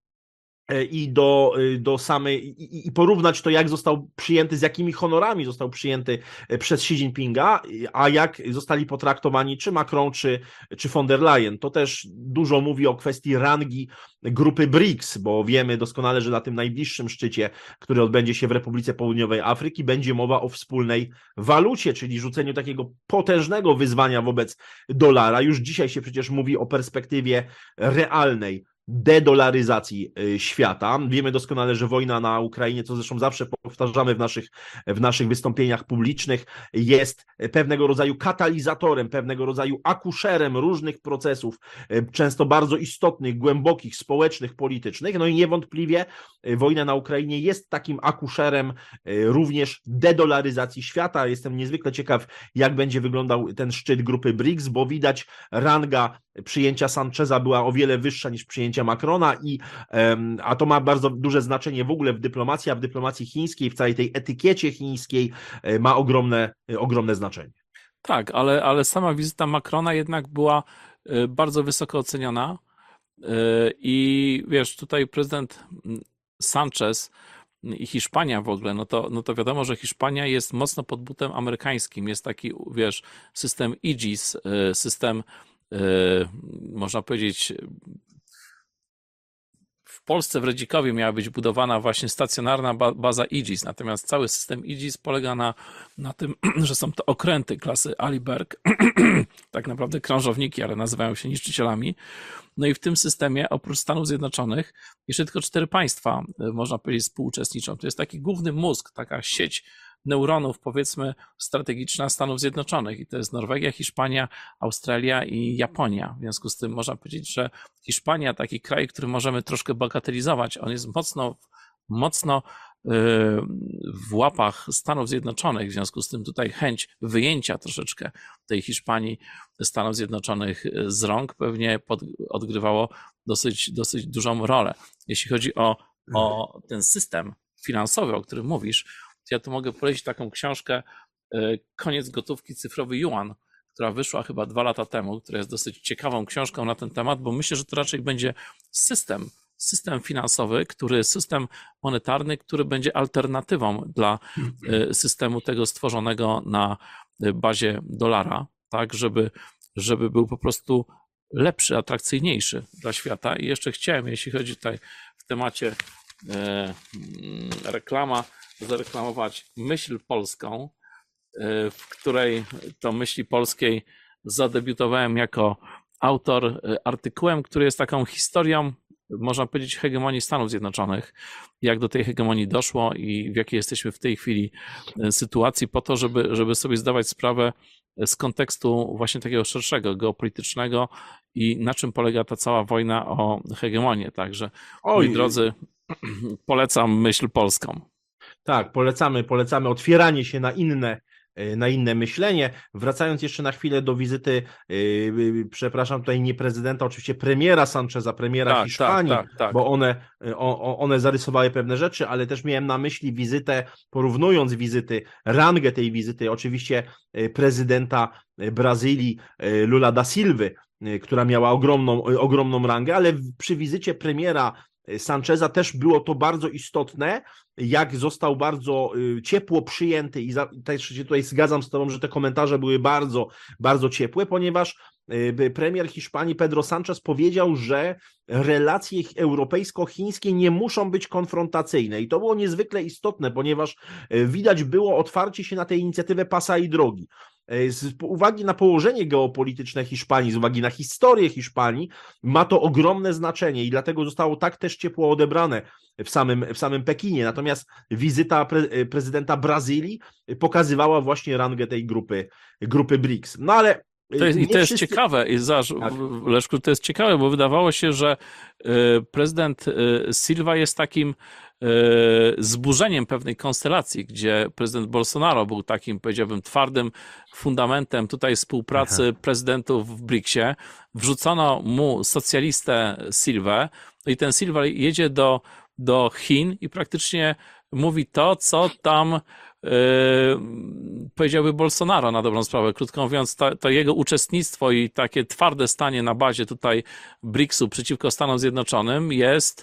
i do, do samej, i, i porównać to, jak został przyjęty, z jakimi honorami został przyjęty przez Xi Jinpinga, a jak zostali potraktowani czy Macron, czy, czy von der Leyen. To też dużo mówi o kwestii rangi grupy briks, bo wiemy doskonale, że na tym najbliższym szczycie, który odbędzie się w Republice Południowej Afryki, będzie mowa o wspólnej walucie, czyli rzuceniu takiego potężnego wyzwania wobec dolara. Już dzisiaj się przecież mówi o perspektywie realnej dedolaryzacji świata. Wiemy doskonale, że wojna na Ukrainie, co zresztą zawsze powtarzamy w naszych, w naszych wystąpieniach publicznych, jest pewnego rodzaju katalizatorem, pewnego rodzaju akuszerem różnych procesów, często bardzo istotnych, głębokich, społecznych, politycznych. No i niewątpliwie wojna na Ukrainie jest takim akuszerem również dedolaryzacji świata. Jestem niezwykle ciekaw, jak będzie wyglądał ten szczyt grupy briks, bo widać, ranga przyjęcia Sancheza była o wiele wyższa niż przyjęcia Macrona, i, a to ma bardzo duże znaczenie w ogóle w dyplomacji, a w dyplomacji chińskiej, w całej tej etykiecie chińskiej ma ogromne, ogromne znaczenie.
Tak, ale, ale sama wizyta Macrona jednak była bardzo wysoko oceniona i wiesz, tutaj prezydent Sanchez i Hiszpania w ogóle, no to, no to wiadomo, że Hiszpania jest mocno pod butem amerykańskim, jest taki, wiesz, system Aegis, system, można powiedzieć, w Polsce w Redzikowie miała być budowana właśnie stacjonarna baza Aegis, natomiast cały system Aegis polega na, na tym, że są to okręty klasy Aliberg, tak naprawdę krążowniki, ale nazywają się niszczycielami. No i w tym systemie oprócz Stanów Zjednoczonych jeszcze tylko cztery państwa, można powiedzieć, współuczestniczą. To jest taki główny mózg, taka sieć neuronów, powiedzmy, strategiczna Stanów Zjednoczonych, i to jest Norwegia, Hiszpania, Australia i Japonia. W związku z tym można powiedzieć, że Hiszpania, taki kraj, który możemy troszkę bagatelizować, on jest mocno, mocno w łapach Stanów Zjednoczonych, w związku z tym tutaj chęć wyjęcia troszeczkę tej Hiszpanii Stanów Zjednoczonych z rąk pewnie pod, odgrywało dosyć, dosyć dużą rolę. Jeśli chodzi o, o ten system finansowy, o którym mówisz, to ja tu mogę polecić taką książkę Koniec gotówki, cyfrowy juan, która wyszła chyba dwa lata temu, która jest dosyć ciekawą książką na ten temat, bo myślę, że to raczej będzie system, system finansowy, który, system monetarny, który będzie alternatywą dla systemu tego stworzonego na bazie dolara, tak, żeby, żeby był po prostu lepszy, atrakcyjniejszy dla świata. I jeszcze chciałem, jeśli chodzi tutaj w temacie e, reklama, zareklamować Myśl Polską, w której to Myśli Polskiej zadebiutowałem jako autor artykułem, który jest taką historią, można powiedzieć, hegemonii Stanów Zjednoczonych, jak do tej hegemonii doszło i w jakiej jesteśmy w tej chwili sytuacji, po to, żeby, żeby sobie zdawać sprawę z kontekstu właśnie takiego szerszego, geopolitycznego i na czym polega ta cała wojna o hegemonię. Także, Oj. moi drodzy, polecam Myśl Polską.
Tak, polecamy, polecamy otwieranie się na inne, na inne myślenie. Wracając jeszcze na chwilę do wizyty, yy, przepraszam, tutaj nie prezydenta, oczywiście premiera Sancheza, premiera tak, Hiszpanii, tak, tak, tak. bo one, o, one zarysowały pewne rzeczy, ale też miałem na myśli wizytę, porównując wizyty, rangę tej wizyty, oczywiście prezydenta Brazylii Lula da Silvy, która miała ogromną, ogromną rangę, ale przy wizycie premiera Sancheza też było to bardzo istotne, jak został bardzo ciepło przyjęty i za, też się tutaj zgadzam z tobą, że te komentarze były bardzo, bardzo ciepłe, ponieważ premier Hiszpanii Pedro Sánchez powiedział, że relacje europejsko-chińskie nie muszą być konfrontacyjne i to było niezwykle istotne, ponieważ widać było otwarcie się na tę inicjatywę pasa i drogi. Z uwagi na położenie geopolityczne Hiszpanii, z uwagi na historię Hiszpanii, ma to ogromne znaczenie i dlatego zostało tak też ciepło odebrane w samym, w samym Pekinie. Natomiast wizyta pre, prezydenta Brazylii pokazywała właśnie rangę tej grupy, grupy briks. No ale
To jest, I to jest
wszyscy...
ciekawe, i zaż, tak. Leszku, to jest ciekawe, bo wydawało się, że prezydent Silva jest takim zburzeniem pewnej konstelacji, gdzie prezydent Bolsonaro był takim, powiedziałbym, twardym fundamentem tutaj współpracy Aha. prezydentów w briksie. Wrzucono mu socjalistę Silvę i ten Silva jedzie do, do Chin i praktycznie mówi to, co tam Yy, powiedziałby Bolsonaro na dobrą sprawę. Krótko mówiąc, to, to jego uczestnictwo i takie twarde stanie na bazie tutaj briksu przeciwko Stanom Zjednoczonym jest,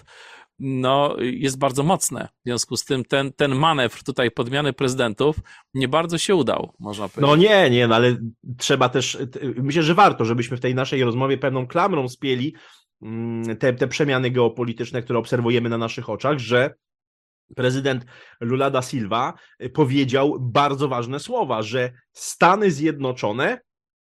no, jest bardzo mocne. W związku z tym ten, ten manewr tutaj podmiany prezydentów nie bardzo się udał, można powiedzieć.
No nie, nie, no ale trzeba też, myślę, że warto, żebyśmy w tej naszej rozmowie pewną klamrą spieli te, te przemiany geopolityczne, które obserwujemy na naszych oczach, że prezydent Lula da Silva powiedział bardzo ważne słowa, że Stany Zjednoczone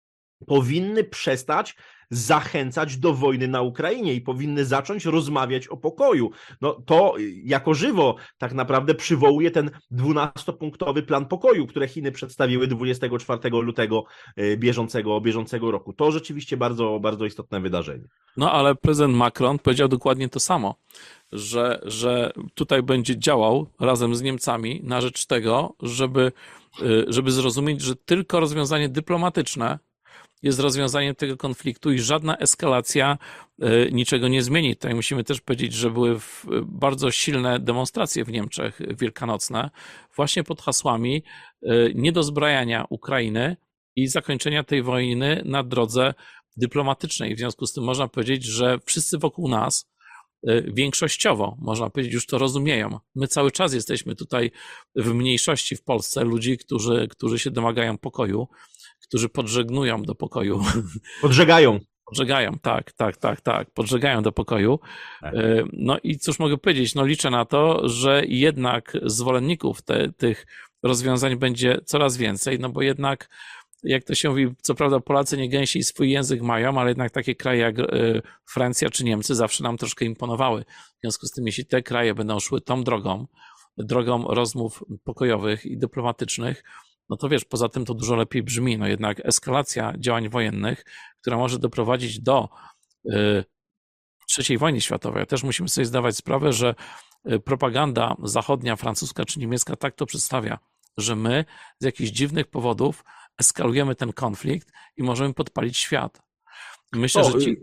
powinny przestać zachęcać do wojny na Ukrainie i powinny zacząć rozmawiać o pokoju. No to jako żywo tak naprawdę przywołuje ten dwunastopunktowy plan pokoju, które Chiny przedstawiły dwudziestego czwartego lutego bieżącego, bieżącego roku. To rzeczywiście bardzo, bardzo istotne wydarzenie.
No ale prezydent Macron powiedział dokładnie to samo, że, że tutaj będzie działał razem z Niemcami na rzecz tego, żeby, żeby zrozumieć, że tylko rozwiązanie dyplomatyczne jest rozwiązaniem tego konfliktu i żadna eskalacja niczego nie zmieni. Tutaj musimy też powiedzieć, że były bardzo silne demonstracje w Niemczech wielkanocne, właśnie pod hasłami niedozbrajania Ukrainy i zakończenia tej wojny na drodze dyplomatycznej. W związku z tym można powiedzieć, że wszyscy wokół nas większościowo, można powiedzieć, już to rozumieją. My cały czas jesteśmy tutaj w mniejszości w Polsce, ludzi, którzy, którzy się domagają pokoju, którzy podżegnują do pokoju.
Podżegają.
Podżegają, tak, tak, tak, tak, podżegają do pokoju. Tak. No i cóż mogę powiedzieć, no liczę na to, że jednak zwolenników te, tych rozwiązań będzie coraz więcej, no bo jednak, jak to się mówi, co prawda Polacy nie gęsiej swój język mają, ale jednak takie kraje jak Francja czy Niemcy zawsze nam troszkę imponowały. W związku z tym, jeśli te kraje będą szły tą drogą, drogą rozmów pokojowych i dyplomatycznych, no to wiesz, poza tym to dużo lepiej brzmi, no jednak eskalacja działań wojennych, która może doprowadzić do y, trzeciej wojny światowej. Też musimy sobie zdawać sprawę, że propaganda zachodnia, francuska czy niemiecka tak to przedstawia, że my z jakichś dziwnych powodów eskalujemy ten konflikt i możemy podpalić świat. Myślę,
o,
że ci...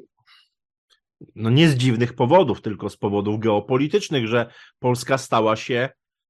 No nie z dziwnych powodów, tylko z powodów geopolitycznych, że Polska stała się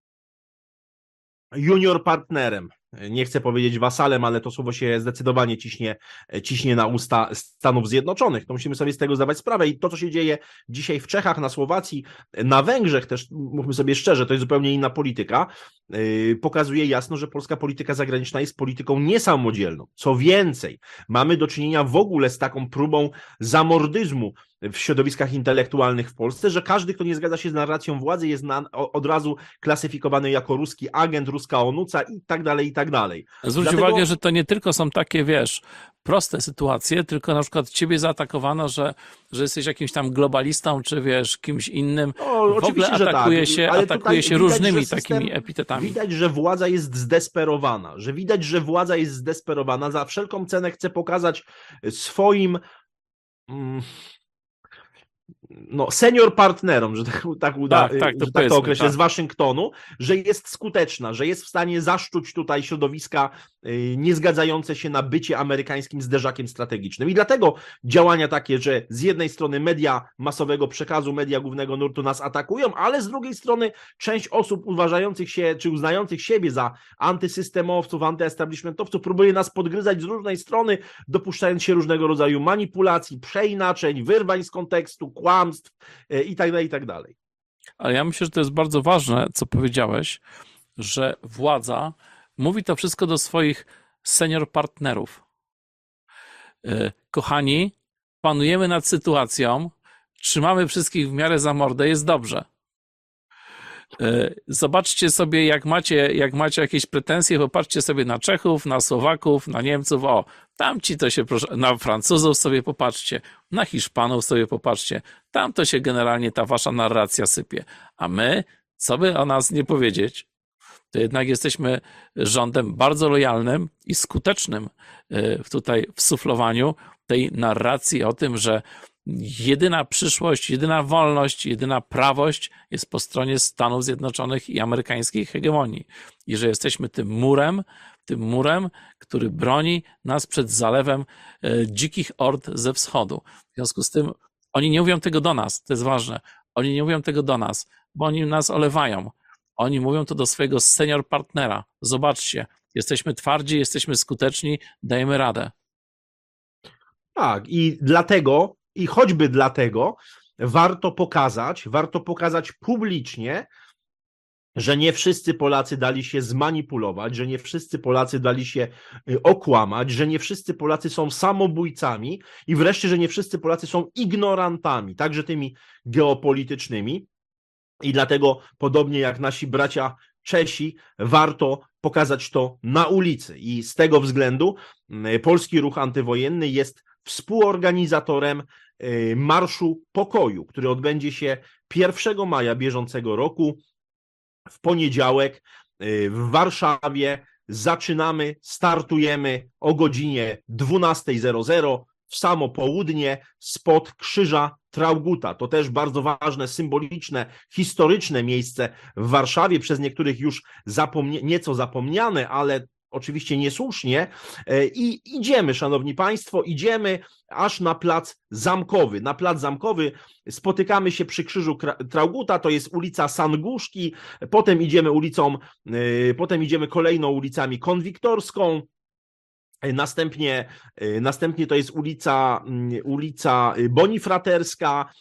junior partnerem. Nie chcę powiedzieć wasalem, ale to słowo się zdecydowanie ciśnie, ciśnie na usta Stanów Zjednoczonych. To musimy sobie z tego zdawać sprawę. I to, co się dzieje dzisiaj w Czechach, na Słowacji, na Węgrzech też, mówmy sobie szczerze, to jest zupełnie inna polityka, yy, pokazuje jasno, że polska polityka zagraniczna jest polityką niesamodzielną. Co więcej, mamy do czynienia w ogóle z taką próbą zamordyzmu w środowiskach intelektualnych w Polsce, że każdy, kto nie zgadza się z narracją władzy, jest na, od razu klasyfikowany jako ruski agent, ruska onuca i tak dalej, i tak dalej.
Zwróć Dlatego... uwagę, że to nie tylko są takie, wiesz, proste sytuacje, tylko na przykład ciebie zaatakowano, że, że jesteś jakimś tam globalistą, czy wiesz, kimś innym.
O,
w ogóle atakuje
tak,
się, atakuje się
widać,
różnymi
system,
takimi epitetami.
Widać, że władza jest zdesperowana, że widać, że władza jest zdesperowana, za wszelką cenę chce pokazać swoim... Mm, no, senior partnerom, że tak, tak, uda,
tak, tak, to,
że tak to określę,
tak.
z Waszyngtonu, że jest skuteczna, że jest w stanie zaszczuć tutaj środowiska y, niezgadzające się na bycie amerykańskim zderzakiem strategicznym. I dlatego działania takie, że z jednej strony media masowego przekazu, media głównego nurtu nas atakują, ale z drugiej strony część osób uważających się, czy uznających siebie za antysystemowców, antyestablishmentowców próbuje nas podgryzać z różnej strony, dopuszczając się różnego rodzaju manipulacji, przeinaczeń, wyrwań z kontekstu, kłamstw i tak dalej, i tak dalej.
Ale ja myślę, że to jest bardzo ważne, co powiedziałeś, że władza mówi to wszystko do swoich senior partnerów. Kochani, panujemy nad sytuacją, trzymamy wszystkich w miarę za mordę, jest dobrze. Zobaczcie sobie, jak macie, jak macie jakieś pretensje, popatrzcie sobie na Czechów, na Słowaków, na Niemców, o, tamci to się, proszę, na Francuzów sobie popatrzcie, na Hiszpanów sobie popatrzcie, tam to się generalnie ta wasza narracja sypie. A my, co by o nas nie powiedzieć, to jednak jesteśmy rządem bardzo lojalnym i skutecznym tutaj w suflowaniu tej narracji o tym, że jedyna przyszłość, jedyna wolność, jedyna prawość jest po stronie Stanów Zjednoczonych i amerykańskiej hegemonii. I że jesteśmy tym murem, tym murem, który broni nas przed zalewem dzikich ord ze wschodu. W związku z tym oni nie mówią tego do nas, to jest ważne. Oni nie mówią tego do nas, bo oni nas olewają. Oni mówią to do swojego senior partnera. Zobaczcie, jesteśmy twardzi, jesteśmy skuteczni, dajemy radę.
Tak, i dlatego, i choćby dlatego warto pokazać, warto pokazać publicznie, że nie wszyscy Polacy dali się zmanipulować, że nie wszyscy Polacy dali się okłamać, że nie wszyscy Polacy są samobójcami i wreszcie, że nie wszyscy Polacy są ignorantami, także tymi geopolitycznymi. I dlatego, podobnie jak nasi bracia Czesi, warto pokazać to na ulicy. I z tego względu Polski Ruch Antywojenny jest współorganizatorem Marszu Pokoju, który odbędzie się pierwszego maja bieżącego roku w poniedziałek w Warszawie. Zaczynamy, startujemy o godzinie dwunasta zero zero w samo południe spod Krzyża Trauguta. To też bardzo ważne, symboliczne, historyczne miejsce w Warszawie, przez niektórych już zapomnie, nieco zapomniane, ale oczywiście niesłusznie. I idziemy, szanowni państwo, idziemy aż na plac Zamkowy. Na plac Zamkowy spotykamy się przy Krzyżu Trauguta, to jest ulica Sanguszki, potem idziemy ulicą, potem idziemy kolejną ulicami Konwiktorską. Następnie, następnie to jest ulica, ulica Bonifraterska,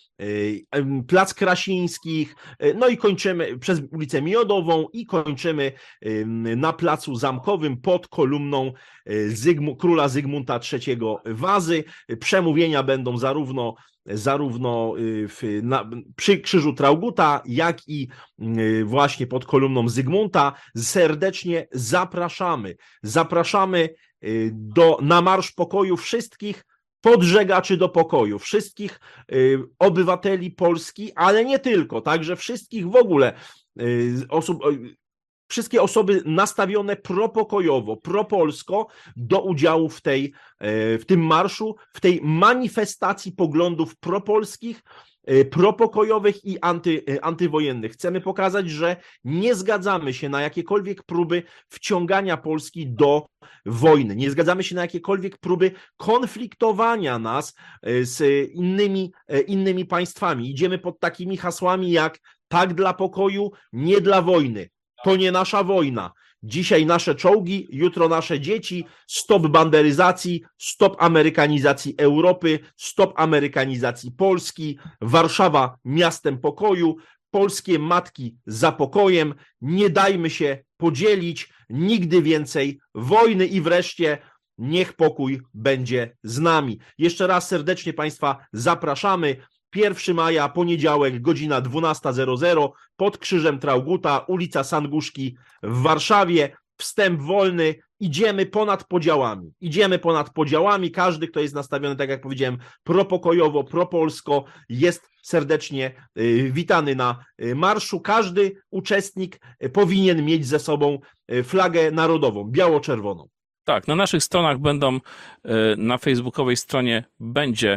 Plac Krasińskich, no i kończymy przez ulicę Miodową i kończymy na Placu Zamkowym pod kolumną Zygmu, króla Zygmunta trzeciego Wazy. Przemówienia będą zarówno zarówno w, na, przy Krzyżu Trauguta, jak i właśnie pod kolumną Zygmunta. Serdecznie zapraszamy. Zapraszamy do, na Marsz Pokoju wszystkich podżegaczy do pokoju, wszystkich y, obywateli Polski, ale nie tylko, także wszystkich w ogóle y, osób, y, wszystkie osoby nastawione propokojowo, propolsko do udziału w tej, y, w tym marszu, w tej manifestacji poglądów propolskich, y, propokojowych i anty, y, antywojennych. Chcemy pokazać, że nie zgadzamy się na jakiekolwiek próby wciągania Polski do wojny. Nie zgadzamy się na jakiekolwiek próby konfliktowania nas z innymi, innymi państwami. Idziemy pod takimi hasłami jak tak dla pokoju, nie dla wojny. To nie nasza wojna. Dzisiaj nasze czołgi, jutro nasze dzieci. Stop banderyzacji, stop amerykanizacji Europy, stop amerykanizacji Polski. Warszawa miastem pokoju. Polskie matki za pokojem. Nie dajmy się podzielić. Nigdy więcej wojny i wreszcie niech pokój będzie z nami. Jeszcze raz serdecznie Państwa zapraszamy. pierwszego maja, poniedziałek, godzina dwunasta zero zero pod Krzyżem Trauguta, ulica Sanguszki w Warszawie. Wstęp wolny. Idziemy ponad podziałami. Idziemy ponad podziałami. Każdy, kto jest nastawiony, tak jak powiedziałem, propokojowo, propolsko, jest serdecznie witany na marszu. Każdy uczestnik powinien mieć ze sobą flagę narodową, biało-czerwoną.
Tak, na naszych stronach będą, na facebookowej stronie będzie,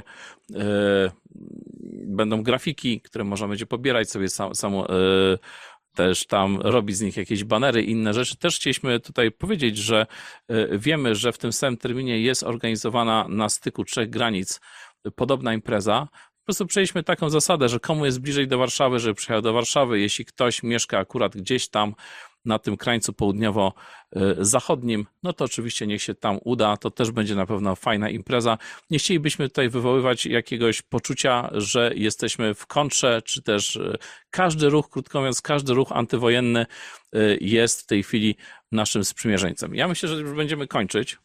będą grafiki, które można będzie pobierać sobie sam, samo, też tam robić z nich jakieś banery i inne rzeczy. Też chcieliśmy tutaj powiedzieć, że wiemy, że w tym samym terminie jest organizowana na styku trzech granic podobna impreza. Po prostu przejęliśmy taką zasadę, że komu jest bliżej do Warszawy, żeby przyjechał do Warszawy. Jeśli ktoś mieszka akurat gdzieś tam na tym krańcu południowo-zachodnim, no to oczywiście niech się tam uda, to też będzie na pewno fajna impreza. Nie chcielibyśmy tutaj wywoływać jakiegoś poczucia, że jesteśmy w kontrze, czy też każdy ruch, krótko mówiąc, każdy ruch antywojenny jest w tej chwili naszym sprzymierzeńcem. Ja myślę, że już będziemy kończyć.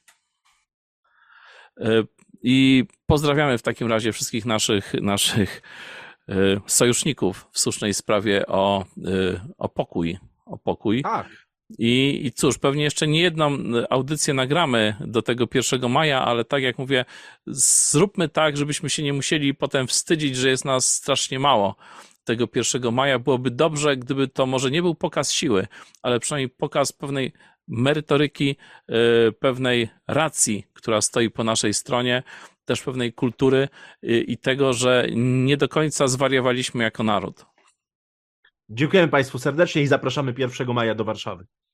I pozdrawiamy w takim razie wszystkich naszych, naszych sojuszników w słusznej sprawie o, o pokój. O pokój.
Tak.
I, I cóż, pewnie jeszcze nie jedną audycję nagramy do tego pierwszego maja, ale tak jak mówię, zróbmy tak, żebyśmy się nie musieli potem wstydzić, że jest nas strasznie mało tego pierwszego maja. Byłoby dobrze, gdyby to może nie był pokaz siły, ale przynajmniej pokaz pewnej merytoryki, pewnej racji, która stoi po naszej stronie, też pewnej kultury i tego, że nie do końca zwariowaliśmy jako naród.
Dziękujemy Państwu serdecznie i zapraszamy pierwszego maja do Warszawy.